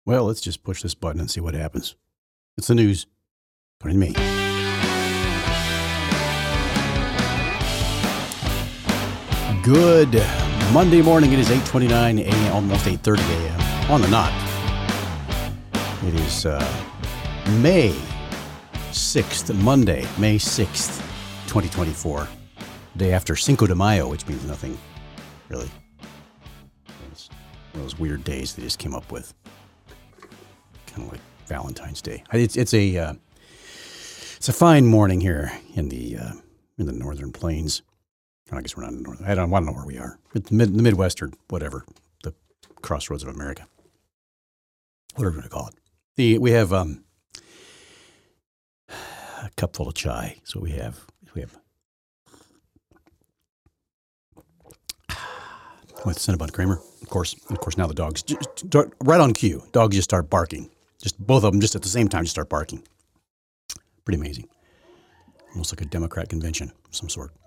Well, let's just push this button and see what happens. It's the news. According to me. Good Monday morning. It is 8:29 a.m., almost 8:30 a.m. On the knot. It is May 6th, Monday, May 6th, 2024. Day after Cinco de Mayo, which means nothing, really. It's one of those weird days they just came up with. Kind of like Valentine's Day. It's a fine morning here in the northern plains. I guess we're not in the northern. I don't know where we are. It's the Midwest or whatever, the crossroads of America, whatever you want to call it. We have a cup full of chai. So we have with Cinnabon Kramer, of course. Now the dogs right on cue. Dogs just start barking. Just both of them, just at the same time, just start barking. Pretty amazing. Almost like a Democrat convention of some sort.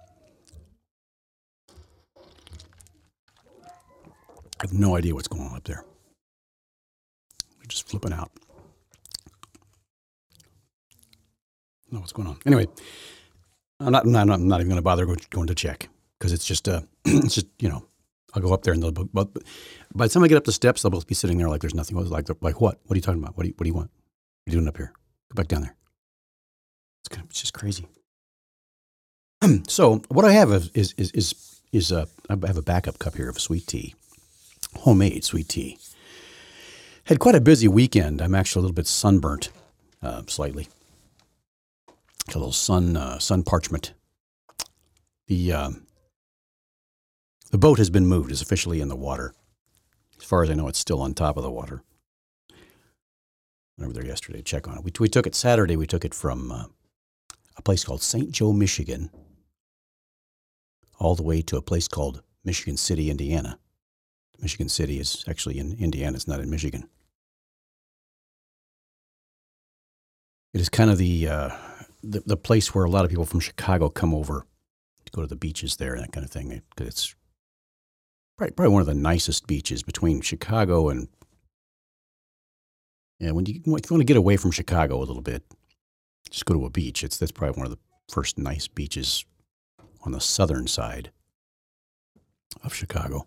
I have no idea what's going on up there. They're just flipping out. I don't know what's going on. Anyway, I'm not even going to bother going to check because it's just I'll go up there and they'll. But by the time I get up the steps, they'll both be sitting there like there's nothing. Like what? What are you talking about? What do you want? What are you doing up here? Go back down there. It's just crazy. So what I have is I have a backup cup here of sweet tea, homemade sweet tea. Had quite a busy weekend. I'm actually a little bit sunburnt, slightly. A little sun parchment. The boat has been moved. It's officially in the water. As far as I know, it's still on top of the water. I went over there yesterday to check on it. We took it Saturday. We took it from a place called St. Joe, Michigan, all the way to a place called Michigan City, Indiana. Michigan City is actually in Indiana. It's not in Michigan. It is kind of the place where a lot of people from Chicago come over to go to the beaches there and that kind of thing. It's probably one of the nicest beaches between Chicago and, when you want to get away from Chicago a little bit, just go to a beach. That's probably one of the first nice beaches on the southern side of Chicago.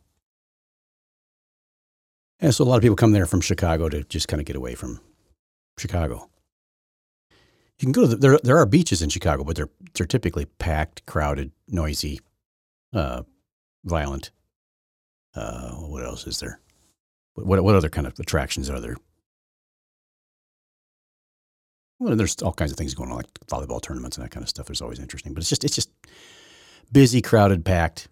And so a lot of people come there from Chicago to just kind of get away from Chicago. You can go to there are beaches in Chicago, but they're typically packed, crowded, noisy, violent. What else is there? What other kind of attractions are there? Well, there's all kinds of things going on, like volleyball tournaments and that kind of stuff. There's always interesting, but it's just busy, crowded, packed.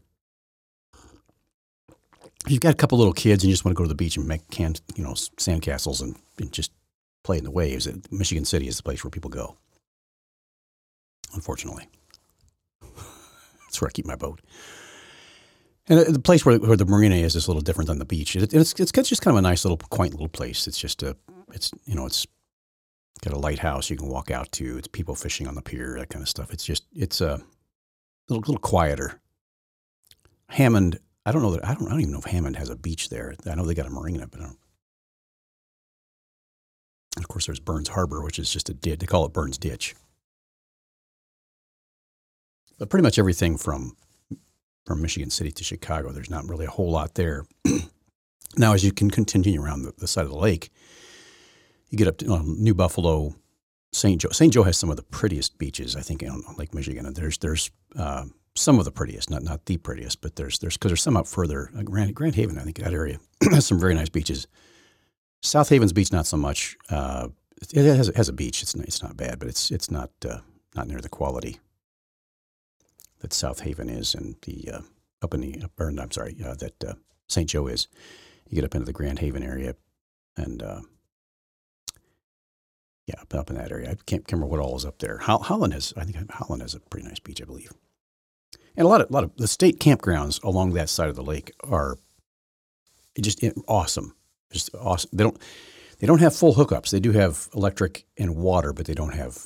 If you've got a couple little kids and you just want to go to the beach and make sandcastles and just play in the waves, Michigan City is the place where people go. Unfortunately, that's where I keep my boat. And the place where the marina is a little different than the beach. It's just kind of a nice little, quaint little place. It's just it's got a lighthouse you can walk out to. It's people fishing on the pier, that kind of stuff. It's a little quieter. Hammond, I don't even know if Hammond has a beach there. I know they got a marina, but I don't. And of course, there's Burns Harbor, which is just a ditch. They call it Burns Ditch. But pretty much everything from Michigan City to Chicago, there's not really a whole lot there. Now, as you can continue around the side of the lake, you get up to New Buffalo, St. Joe. St. Joe has some of the prettiest beaches, I think, on Lake Michigan. And there's some of the prettiest, not the prettiest, but there's some up further. Grand Haven, I think, that area has some very nice beaches. South Haven's beach, not so much. It has a beach. It's not bad, but it's not near the quality that South Haven is, and that St. Joe is. You get up into the Grand Haven area, and up in that area. I can't remember what all is up there. Holland has a pretty nice beach, I believe. And a lot of the state campgrounds along that side of the lake are just awesome. Just awesome. They don't have full hookups. They do have electric and water, but they don't have.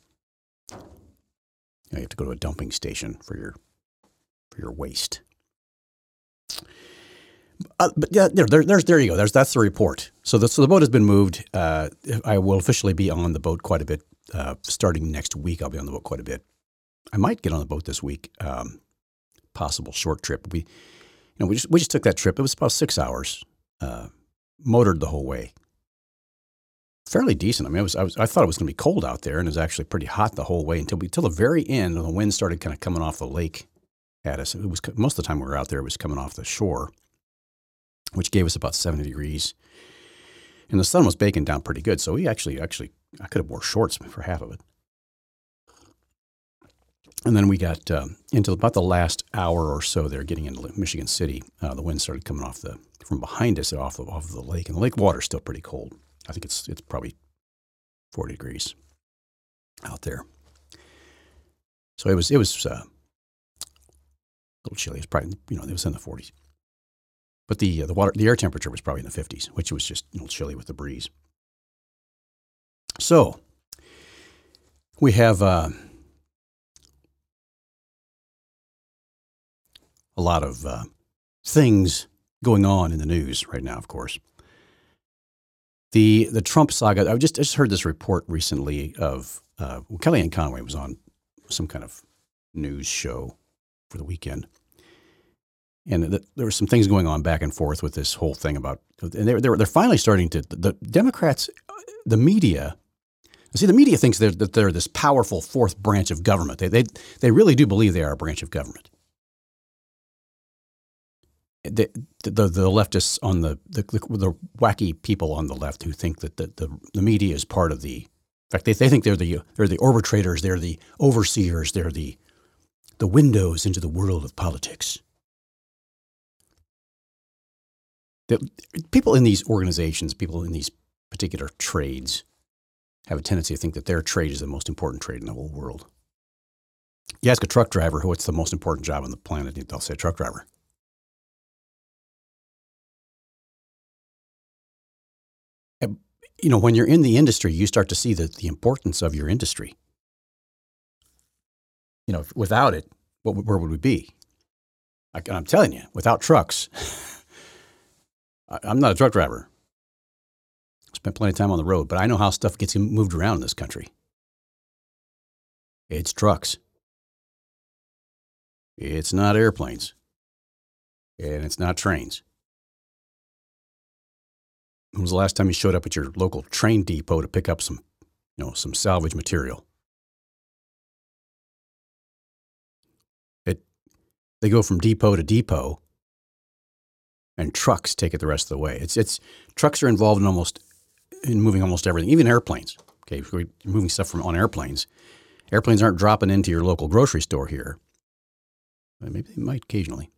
You have to go to a dumping station for your waste. But yeah, there you go. That's the report. So the boat has been moved. I will officially be on the boat quite a bit starting next week. I'll be on the boat quite a bit. I might get on the boat this week. Possible short trip. We just took that trip. It was about 6 hours. Motored the whole way. Fairly decent. I mean, I thought it was going to be cold out there, and it was actually pretty hot the whole way until the very end when the wind started kind of coming off the lake at us. It was most of the time we were out there, it was coming off the shore, which gave us about 70 degrees. And the sun was baking down pretty good, so we actually, I could have wore shorts for half of it. And then we got into about the last hour or so there, getting into Michigan City. The wind started coming from behind us off of the lake, and the lake water's still pretty cold. I think it's probably 40 degrees out there. So it was a little chilly. It was probably, it was in the 40s. But the air temperature was probably in the 50s, which was just a little chilly with the breeze. So we have a lot of things going on in the news right now, of course. The Trump saga. I just heard this report recently of Kellyanne Conway was on some kind of news show for the weekend, and there were some things going on back and forth with this whole thing about, and they're finally starting to, the Democrats, the media. See, the media thinks that they're this powerful fourth branch of government. They really do believe they are a branch of government. The leftists on the wacky people on the left who think that the media is part of the. In fact, they think they're the arbitrators, they're the overseers, they're the windows into the world of politics. People in these organizations, people in these particular trades, have a tendency to think that their trade is the most important trade in the whole world. You ask a truck driver what's the most important job on the planet, they'll say truck driver. When you're in the industry, you start to see the importance of your industry. Without it, where would we be? I'm telling you, without trucks, I'm not a truck driver. I spent plenty of time on the road, but I know how stuff gets moved around in this country. It's trucks. It's not airplanes. And it's not trains. When was the last time you showed up at your local train depot to pick up some salvage material? They go from depot to depot, and trucks take it the rest of the way. It's trucks are involved in moving almost everything, even airplanes. Okay, if we're moving stuff on airplanes. Airplanes aren't dropping into your local grocery store here. Maybe they might occasionally.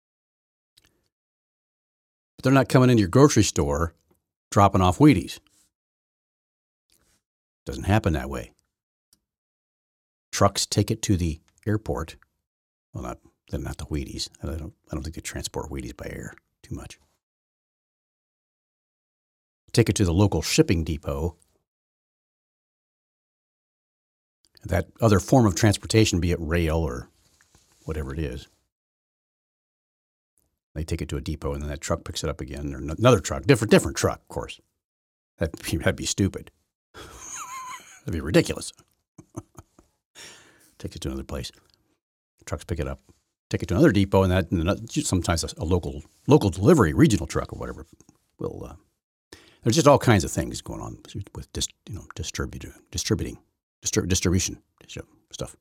But they're not coming into your grocery store dropping off Wheaties. Doesn't happen that way. Trucks take it to the airport. Well, not the Wheaties. I don't think they transport Wheaties by air too much. Take it to the local shipping depot. That other form of transportation, be it rail or whatever it is. They take it to a depot, and then that truck picks it up again, or another truck, different truck, of course. That'd be stupid. That'd be ridiculous. Takes it to another place. Trucks pick it up, take it to another depot, and sometimes a local delivery, regional truck or whatever will. There's just all kinds of things going on with distribution stuff.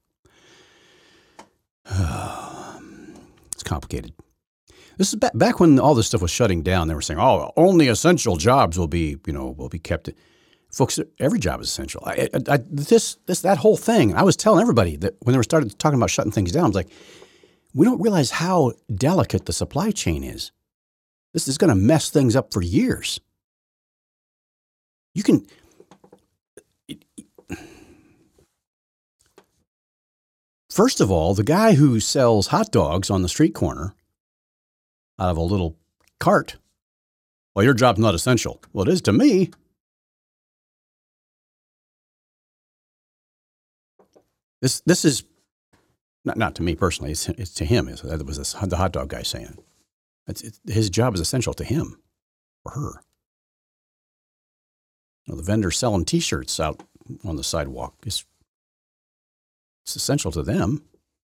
It's complicated. This is back when all this stuff was shutting down. They were saying, "Oh, only essential jobs will be kept." Folks, every job is essential. That whole thing. I was telling everybody that when they started talking about shutting things down, I was like, we don't realize how delicate the supply chain is. This is going to mess things up for years. First of all, the guy who sells hot dogs on the street corner out of a little cart, well, your job's not essential. Well, it is to me. This is not to me personally. It's to him. That was the hot dog guy saying. His job is essential to him or her. The vendor selling T-shirts out on the sidewalk it's essential to them.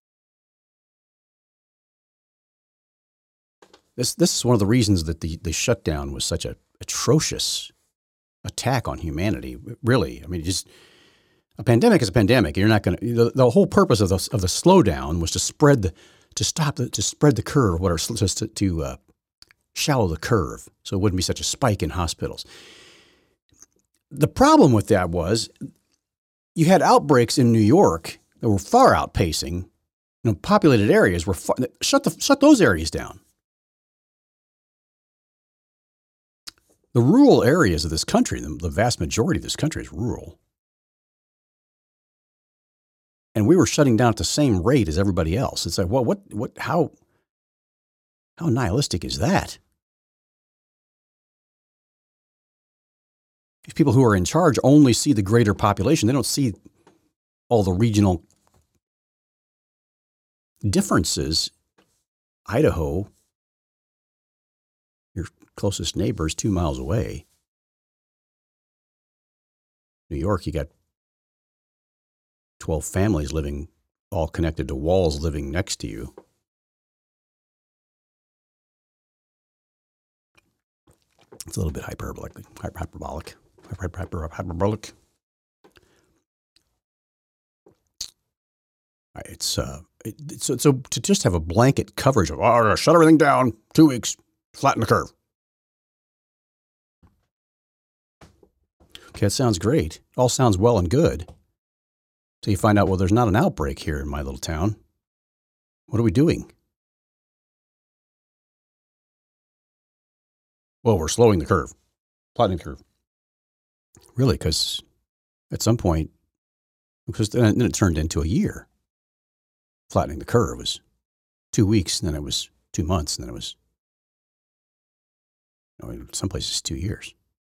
This is one of the reasons that the shutdown was such a atrocious attack on humanity. Really, I mean, just a pandemic is a pandemic. You're not going to. The whole purpose of the slowdown was to spread the curve, whatever, just to shallow the curve, so it wouldn't be such a spike in hospitals. The problem with that was you had outbreaks in New York that were far outpacing, populated areas were shut those areas down. The rural areas of this country, the vast majority of this country is rural. And we were shutting down at the same rate as everybody else. It's like, well, how nihilistic is that? If people who are in charge only see the greater population, they don't see all the regional differences. Idaho, your closest neighbor, is 2 miles away. New York, you got 12 families living, all connected to walls, living next to you. It's a little bit hyperbolic. It's so to just have a blanket coverage of shut everything down, 2 weeks, flatten the curve. Okay, that sounds great. All sounds well and good. So you find out, well, there's not an outbreak here in my little town. What are we doing? Well, we're slowing the curve, flattening the curve. Really, because at some point, because then it turned into a year. Flattening the curve was 2 weeks, and then it was 2 months, and then it was, in some places, 2 years.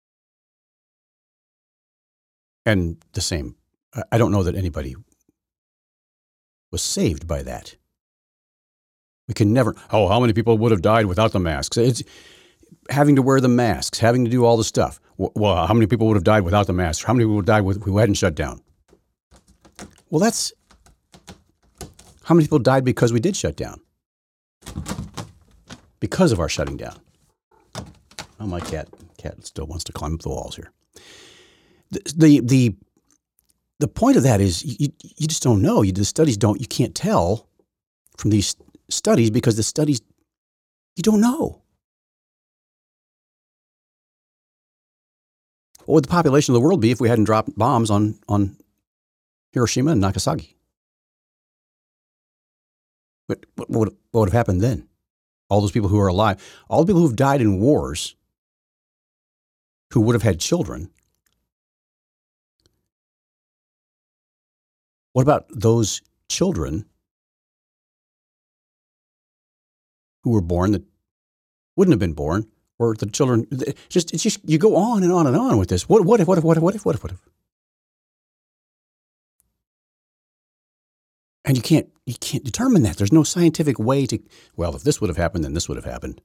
And the same, I don't know that anybody was saved by that. We can never, how many people would have died without the masks? It's having to wear the masks, having to do all the stuff. Well, how many people would have died without the masks? How many people would have died who hadn't shut down? Well, that's, how many people died because we did shut down? Because of our shutting down. Oh, my cat still wants to climb up the walls here. The point of that is you just don't know. The studies don't, you can't tell from these studies because the studies, you don't know. What would the population of the world be if we hadn't dropped bombs on Hiroshima and Nagasaki? What would have happened then? All those people who are alive, all the people who have died in wars, who would have had children. What about those children who were born that wouldn't have been born, or the children? It's just you go on and on and on with this. What if? And you can't determine that. There's no scientific way to. Well, if this would have happened, then this would have happened.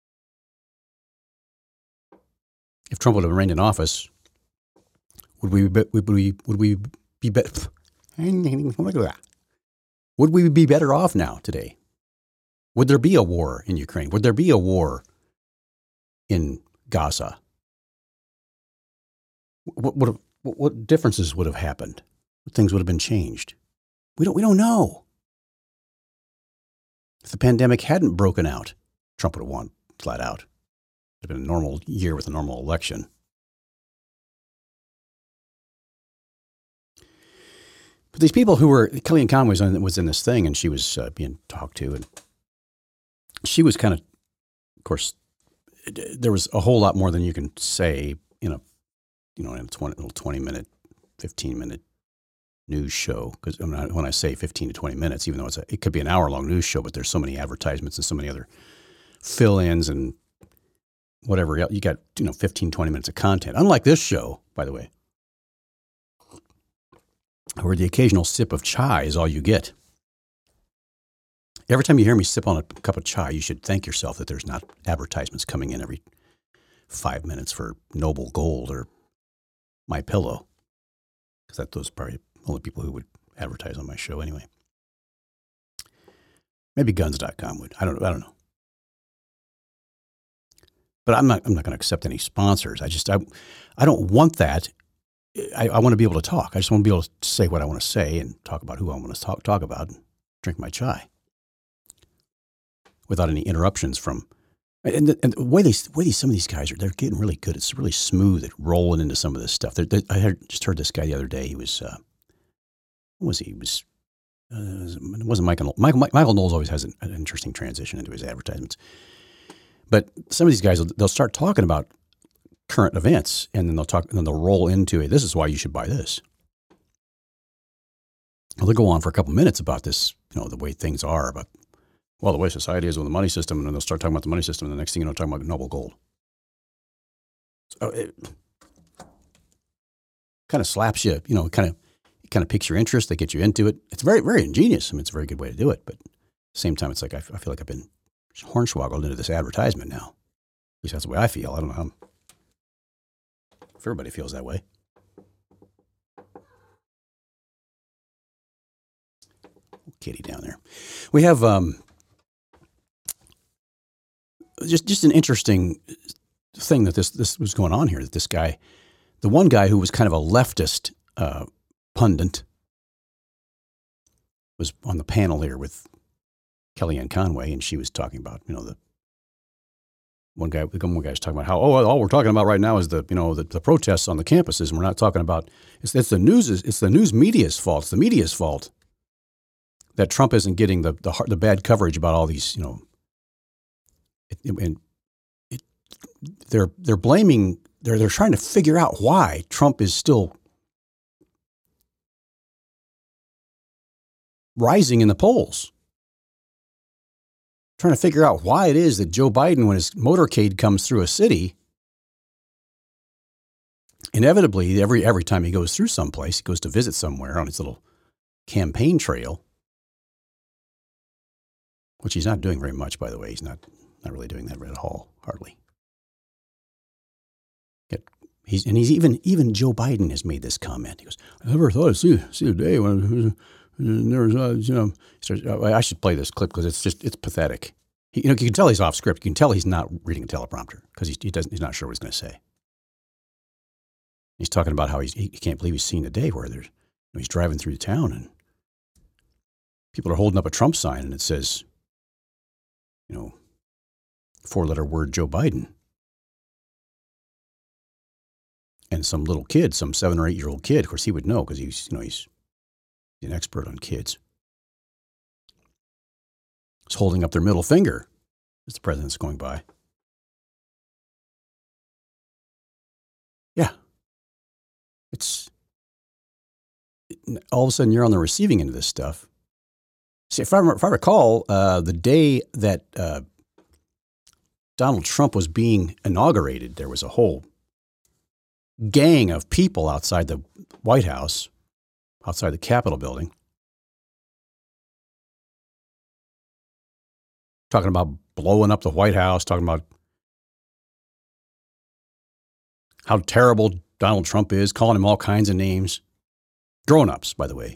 If Trump would have remained in office, would we be better? Would we be better off now today? Would there be a war in Ukraine? Would there be a war in Gaza? What differences would have happened? What things would have been changed? We don't know. If the pandemic hadn't broken out, Trump would have won flat out. It would have been a normal year with a normal election. But these people who were, Kellyanne Conway was in this thing, and she was being talked to, and she was kind of course, there was a whole lot more than you can say in a 20-minute, 15-minute news show. Because when I say 15 to 20 minutes, even though it could be an hour-long news show, but there's so many advertisements and so many other fill-ins and whatever else. You got 15, 20 minutes of content. Unlike this show, by the way, where the occasional sip of chai is all you get. Every time you hear me sip on a cup of chai, you should thank yourself that there's not advertisements coming in every 5 minutes for Noble Gold or My Pillow, because those are probably the only people who would advertise on my show anyway. Maybe guns.com would. I don't know. But I'm not going to accept any sponsors. I don't want that. I want to be able to talk. I just want to be able to say what I want to say and talk about who I want to talk about and drink my chai without any interruptions from. And the way some of these guys they're getting really good. It's really smooth at rolling into some of this stuff. I just heard this guy the other day. He was, what was he? He was, it wasn't Michael. Michael Knowles always has an interesting transition into his advertisements. But some of these guys, they'll start talking about current events, and then they'll roll into it. This is why you should buy this. Well, they'll go on for a couple minutes about this, the way things are, about, the way society is with the money system, and then they'll start talking about the money system, and the next thing you know, talking about Noble Gold. So it kind of slaps you, kind of piques your interest. They get you into it. It's very, very ingenious. I mean, it's a very good way to do it. But at the same time, it's like I feel like I've been hornswoggled into this advertisement now. At least that's the way I feel. I don't know if everybody feels that way. Kitty down there. We have just an interesting thing that this was going on here. That this guy, the one guy who was kind of a leftist pundit, was on the panel here with Kellyanne Conway, and she was talking about the one guy was talking about how all we're talking about right now is the protests on the campuses, and we're not talking about it's the news media's fault. It's the media's fault that Trump isn't getting the bad coverage about all these they're blaming they're trying to figure out why Trump is still rising in the polls. Trying to figure out why it is that Joe Biden, when his motorcade comes through a city, inevitably every time he goes through someplace, he goes to visit somewhere on his little campaign trail, which he's not doing very much, by the way. He's not really doing that at all, hardly. Even Joe Biden has made this comment. He goes, "I never thought I'd see a day when I should play this clip because it's pathetic." You can tell he's off script. You can tell he's not reading a teleprompter because he's not sure what he's going to say. He's talking about how he can't believe he's seen a day where he's driving through town and people are holding up a Trump sign and it says, 4-letter word Joe Biden. And some little kid, some 7 or 8-year-old kid, of course he would know because he's an expert on kids. Is holding up their middle finger as the president's going by. Yeah. All of a sudden you're on the receiving end of this stuff. See, if I recall, the day that Donald Trump was being inaugurated, there was a whole gang of people outside the White House, outside the Capitol building, talking about blowing up the White House, talking about how terrible Donald Trump is, calling him all kinds of names. Grown-ups, by the way,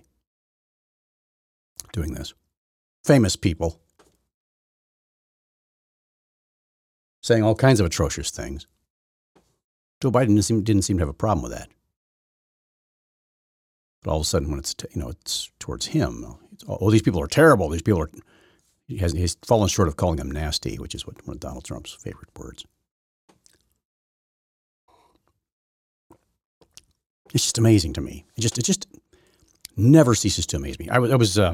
doing this. Famous people saying all kinds of atrocious things. Joe Biden didn't seem to have a problem with that. But all of a sudden, when it's towards him, these people are terrible. These people are. He's fallen short of calling them nasty, which is one of Donald Trump's favorite words. It's just amazing to me. It just never ceases to amaze me. I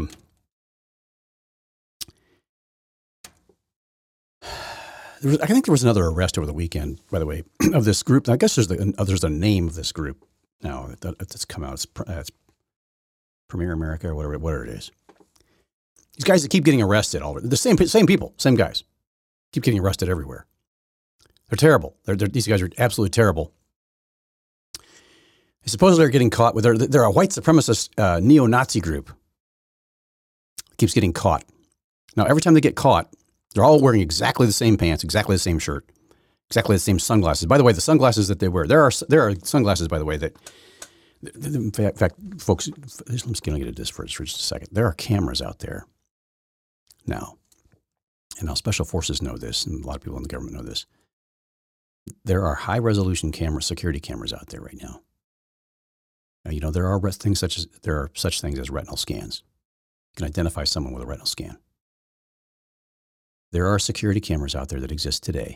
think there was another arrest over the weekend, by the way, of this group. I guess there's a name of this group now that's come out. It's Premier America or whatever it is. These guys that keep getting arrested, the same people, same guys, keep getting arrested everywhere. They're terrible. These guys are absolutely terrible. Supposedly they're getting caught with they're a white supremacist neo-Nazi group. Keeps getting caught. Now every time they get caught, they're all wearing exactly the same pants, exactly the same shirt, exactly the same sunglasses. By the way, the sunglasses that they wear, there are sunglasses, by the way, that, in fact, folks, I'm just going to get into this for just a second. There are cameras out there now, and now special forces know this, and a lot of people in the government know this. There are high-resolution security cameras out there right now. Now, there are such things as retinal scans. You can identify someone with a retinal scan. There are security cameras out there that exist today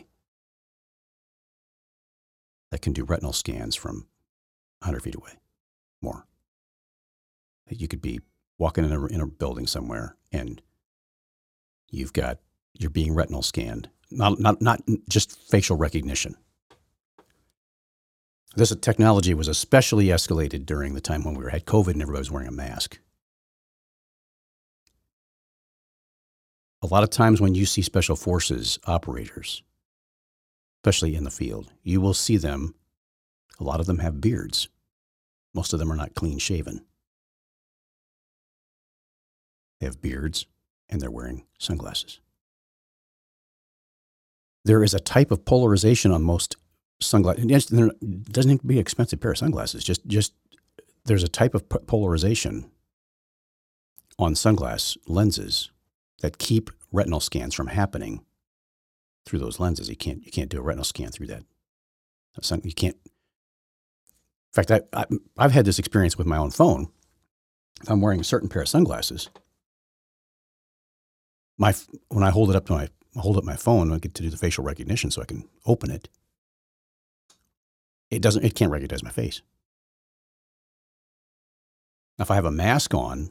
that can do retinal scans from 100 feet away, more. You could be walking in a building somewhere, and you're being retinal scanned, not just facial recognition. This technology was especially escalated during the time when we had COVID and everybody was wearing a mask. A lot of times when you see special forces operators, especially in the field, you will see them, a lot of them have beards. Most of them are not clean shaven. They have beards and they're wearing sunglasses. There is a type of polarization on most sunglasses. It doesn't have to be an expensive pair of sunglasses. Just there's a type of polarization on sunglass lenses that keep retinal scans from happening through those lenses. You can't do a retinal scan through that. You can't. In fact, I've had this experience with my own phone. If I'm wearing a certain pair of sunglasses, when I hold up my phone, I get to do the facial recognition so I can open it. It can't recognize my face. Now, if I have a mask on,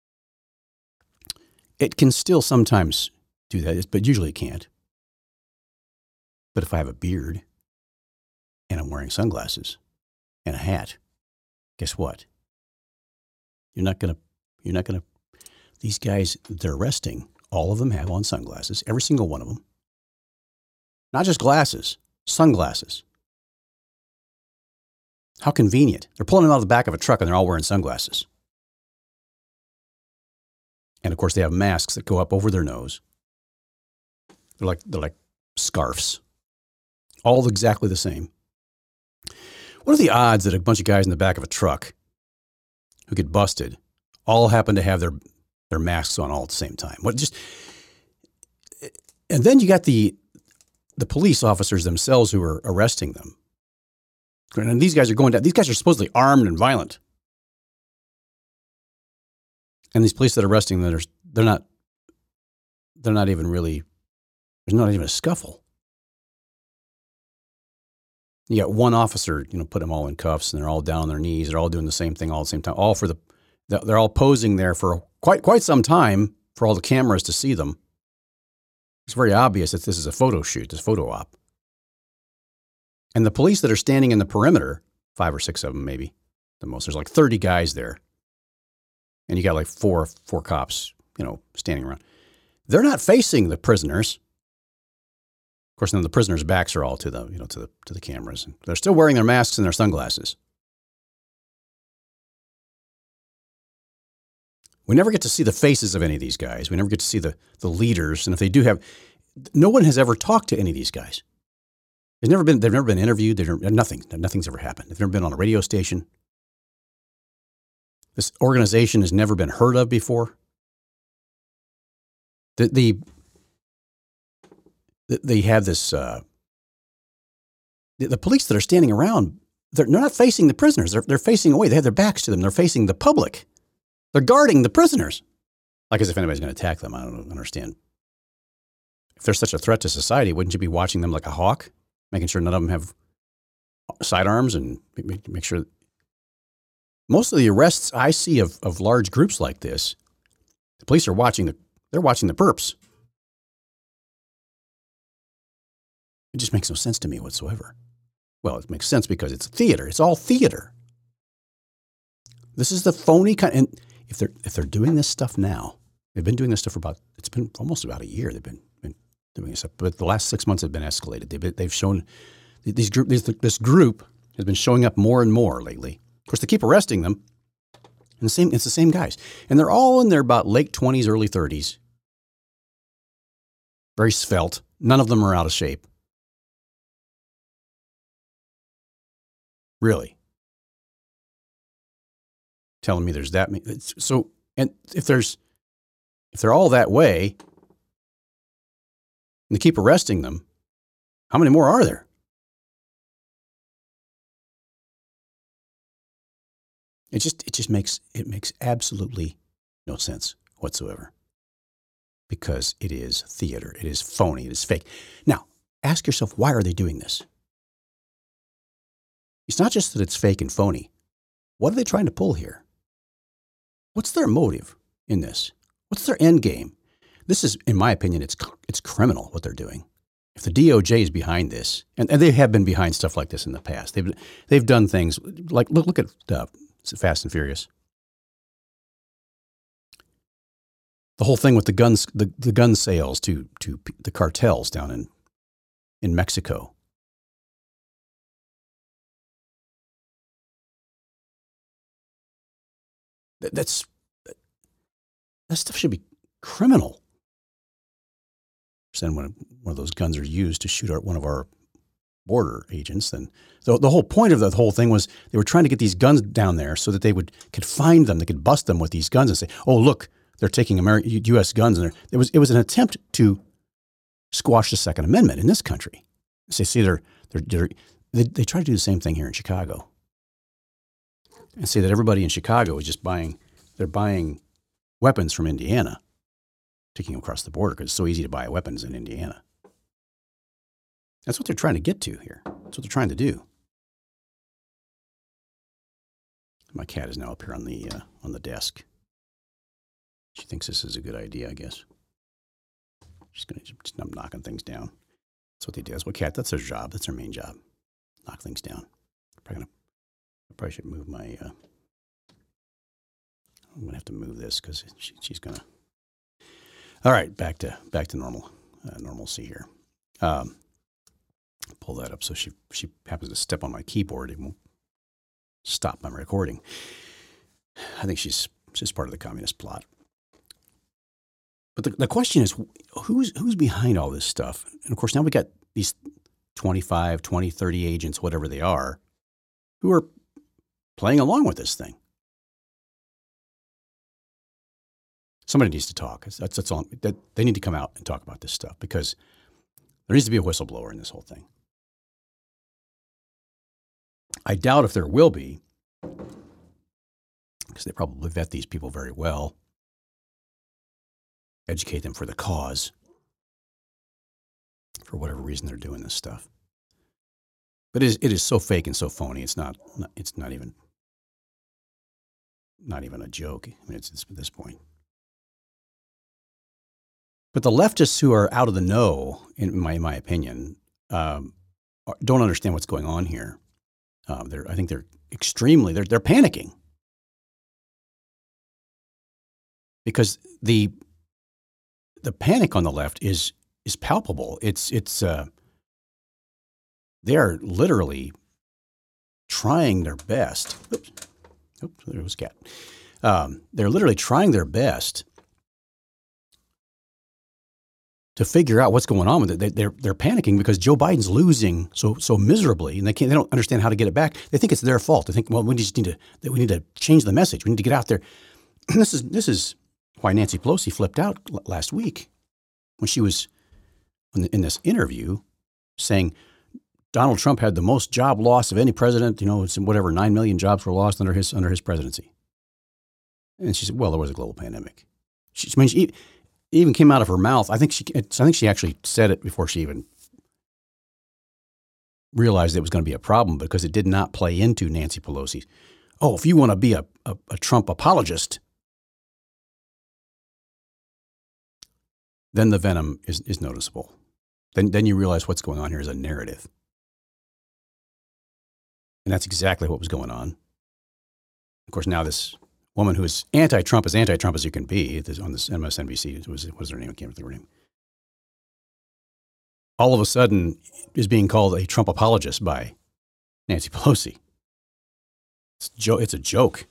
it can still sometimes do that, but usually it can't. But if I have a beard and I'm wearing sunglasses and a hat, guess what? You're not gonna, these guys they're arresting, all of them have on sunglasses, every single one of them. Not just glasses, sunglasses. How convenient. They're pulling them out of the back of a truck and they're all wearing sunglasses. And of course they have masks that go up over their nose. They're like scarves. All exactly the same. What are the odds that a bunch of guys in the back of a truck who get busted all happen to have their masks on all at the same time? And then you got the police officers themselves who are arresting them. And these guys are going down. These guys are supposedly armed and violent. And these police that are arresting them, they're not even really, there's not even a scuffle. You got one officer, put them all in cuffs and they're all down on their knees. They're all doing the same thing all at the same time. They're all posing there for quite some time for all the cameras to see them. It's very obvious that this is a photo shoot, this photo op. And the police that are standing in the perimeter, 5 or 6 of them maybe, the most, there's like 30 guys there. And you got like four cops, standing around. They're not facing the prisoners. Of course, then the prisoners' backs are all to the cameras. They're still wearing their masks and their sunglasses. We never get to see the faces of any of these guys. We never get to see the leaders. And if they do no one has ever talked to any of these guys. They've never been interviewed. Nothing's ever happened. They've never been on a radio station. This organization has never been heard of before. They have this. The police that are standing around, they're not facing the prisoners. They're facing away. They have their backs to them. They're facing the public. They're guarding the prisoners, like as if anybody's going to attack them. I don't understand. If they're such a threat to society, wouldn't you be watching them like a hawk, making sure none of them have sidearms and make sure? Most of the arrests I see of large groups like this, the police are watching they're watching the perps. It just makes no sense to me whatsoever. Well, it makes sense because it's theater. It's all theater. This is the phony kind. And if they're doing this stuff now, they've been doing this stuff it's been almost about a year. They've been doing this stuff, but the last 6 months have been escalated. They've shown this group has been showing up more and more lately. Of course, they keep arresting them. And it's the same guys. And they're all in their about late 20s, early 30s. Very svelte. None of them are out of shape. Really? Telling me there's that many. So, and if they're all that way, and they keep arresting them, how many more are there? It just makes absolutely no sense whatsoever. Because it is theater, it is phony, it is fake. Now, ask yourself, why are they doing this? It's not just that it's fake and phony. What are they trying to pull here? What's their motive in this? What's their end game? This is, in my opinion, it's criminal what they're doing. If the DOJ is behind this, and they have been behind stuff like this in the past, they've done things like look at Fast and Furious. The whole thing with the guns, the gun sales to the cartels down in Mexico. That stuff should be criminal. Then when one of those guns are used to shoot one of our border agents, then the whole point of the whole thing was they were trying to get these guns down there so that they could find them, they could bust them with these guns and say, "Oh, look, they're taking U.S. guns," and it was an attempt to squash the Second Amendment in this country. So see, they try to do the same thing here in Chicago, and say that everybody in Chicago is just buying weapons from Indiana, taking them across the border because it's so easy to buy weapons in Indiana. That's what they're trying to get to here. That's what they're trying to do. My cat is now up here on the desk. She thinks this is a good idea, I guess. She's going to just knocking things down. That's what they do. That's their job. That's their main job. Knock things down. I probably should move my. I'm going to have to move this because she's going to. All right, back to normalcy here. Pull that up so she happens to step on my keyboard. It won't stop my recording. I think she's part of the communist plot. But the question is, who's behind all this stuff? And of course, now we got these 25, 20, 30 agents, whatever they are, who are playing along with this thing. Somebody needs to talk. That's all. They need to come out and talk about this stuff because there needs to be a whistleblower in this whole thing. I doubt if there will be, because they probably vet these people very well, educate them for the cause, for whatever reason they're doing this stuff. But it is so fake and so phony. It's not even a joke. I mean, it's at this point. But the leftists who are out of the know, in my opinion, don't understand what's going on here. I think they're panicking because the panic on the left is palpable. They are literally trying their best. Oops, there was a cat. They're literally trying their best to figure out what's going on with it. They're panicking because Joe Biden's losing so miserably, and they don't understand how to get it back. They think it's their fault. They think, well, we need to change the message. We need to get out there. This is why Nancy Pelosi flipped out last week when she was in this interview saying Donald Trump had the most job loss of any president. It's whatever 9 million jobs were lost under his presidency. And she said, well, there was a global pandemic. She even came out of her mouth. I think she actually said it before she even realized it was going to be a problem because it did not play into Nancy Pelosi. Oh, if you want to be a Trump apologist, then the venom is noticeable. Then you realize what's going on here is a narrative. And that's exactly what was going on. Of course, now this woman who is anti-Trump as you can be on this MSNBC, what was her name? I can't remember her name. All of a sudden is being called a Trump apologist by Nancy Pelosi. It's a joke.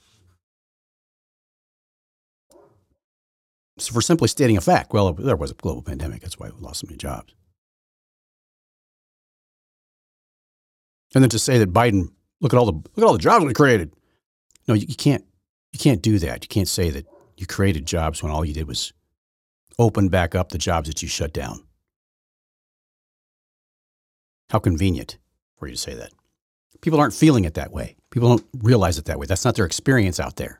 So for simply stating a fact, well, there was a global pandemic. That's why we lost so many jobs. And then to say that Biden Look at all the jobs we created. No, you can't do that. You can't say that you created jobs when all you did was open back up the jobs that you shut down. How convenient for you to say that. People aren't feeling it that way. People don't realize it that way. That's not their experience out there.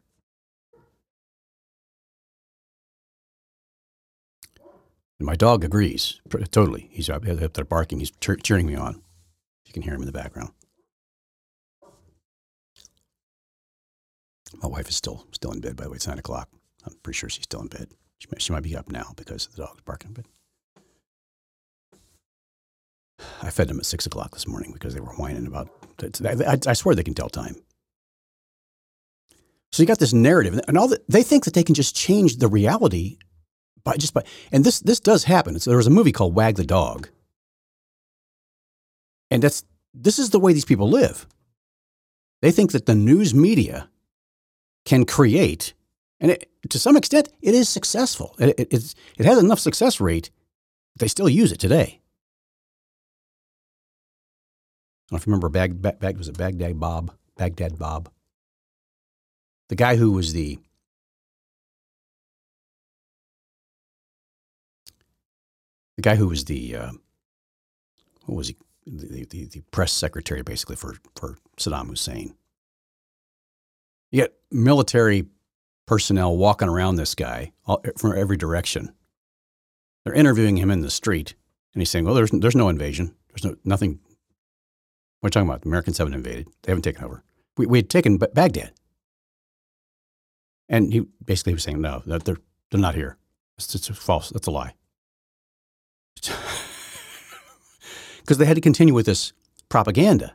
And my dog agrees, totally. He's up there barking. He's cheering me on. You can hear him in the background. My wife is still in bed, by the way. It's 9 o'clock. I'm pretty sure she's still in bed. She might be up now because the dog's barking. But I fed them at 6 o'clock this morning because they were whining about it. I swear they can tell time. So you got this narrative, and they think that they can just change the reality and this does happen. There was a movie called Wag the Dog, and this is the way these people live. They think that the news media can create, and to some extent, it is successful. It has enough success rate. They still use it today. I don't know if you remember was it Baghdad Bob? Baghdad Bob. The guy who was the what was he? The press secretary, basically, for Saddam Hussein. You get military personnel walking around this guy from every direction. They're interviewing him in the street, and he's saying, "Well, there's no invasion. There's nothing. What are you talking about? The Americans haven't invaded. They haven't taken over. We had taken Baghdad." And he basically was saying, "No, they're not here. It's false. That's a lie." Because they had to continue with this propaganda.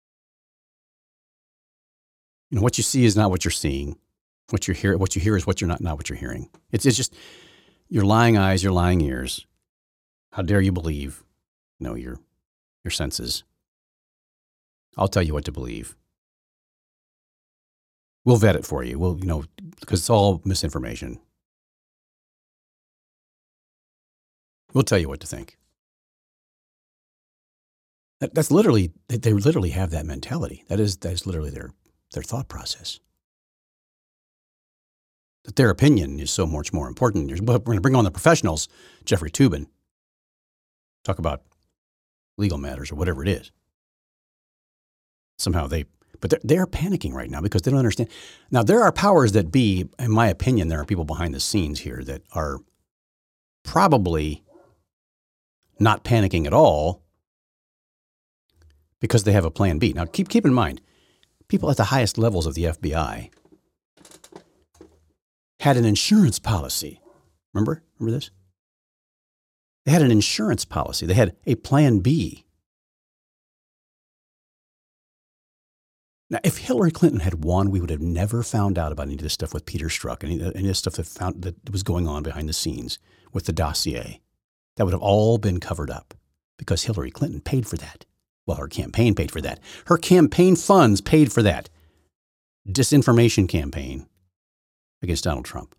You know, what you see is not what you're seeing. What you hear is what you're not what you're hearing. It's just your lying eyes, your lying ears. How dare you believe, your senses. I'll tell you what to believe. We'll vet it for you. Because it's all misinformation. We'll tell you what to think. That's literally, they literally have that mentality. That is literally their thought process. That their opinion is so much more important. We're going to bring on the professionals, Jeffrey Toobin, talk about legal matters or whatever it is. Somehow but they're panicking right now because they don't understand. Now, there are powers that be, in my opinion, there are people behind the scenes here that are probably not panicking at all because they have a plan B. Now, keep in mind, people at the highest levels of the FBI had an insurance policy. Remember this? They had an insurance policy. They had a plan B. Now, if Hillary Clinton had won, we would have never found out about any of this stuff with Peter Strzok, any of this stuff that was going on behind the scenes with the dossier. That would have all been covered up because Hillary Clinton paid for that. Well, her campaign paid for that. Her campaign funds paid for that disinformation campaign against Donald Trump.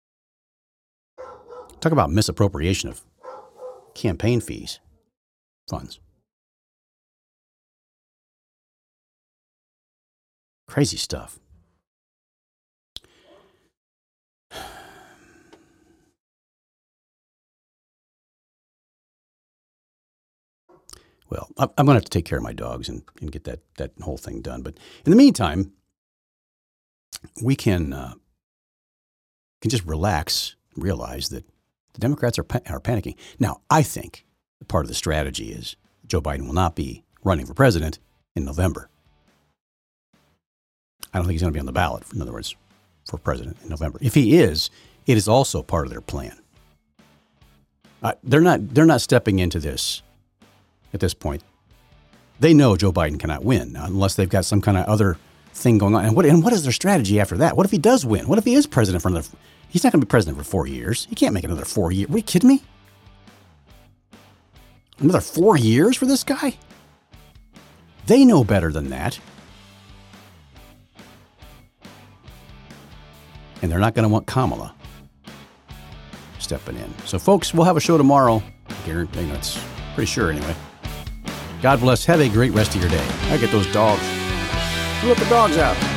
Talk about misappropriation of campaign funds. Crazy stuff. Well, I'm going to have to take care of my dogs and get that whole thing done. But in the meantime, we can just relax and realize that the Democrats are panicking. Now, I think part of the strategy is Joe Biden will not be running for president in November. I don't think he's going to be on the ballot, in other words, for president in November. If he is, it is also part of their plan. They're not stepping into this at this point. They know Joe Biden cannot win unless they've got some kind of other thing going on. And what is their strategy after that? What if he does win? What if he is president for another? He's not going to be president for 4 years. He can't make another 4 years. Are you kidding me? Another 4 years for this guy? They know better than that. And they're not going to want Kamala stepping in. So, folks, we'll have a show tomorrow. It's pretty sure anyway. God bless. Have a great rest of your day. I get those dogs. Who let the dogs out?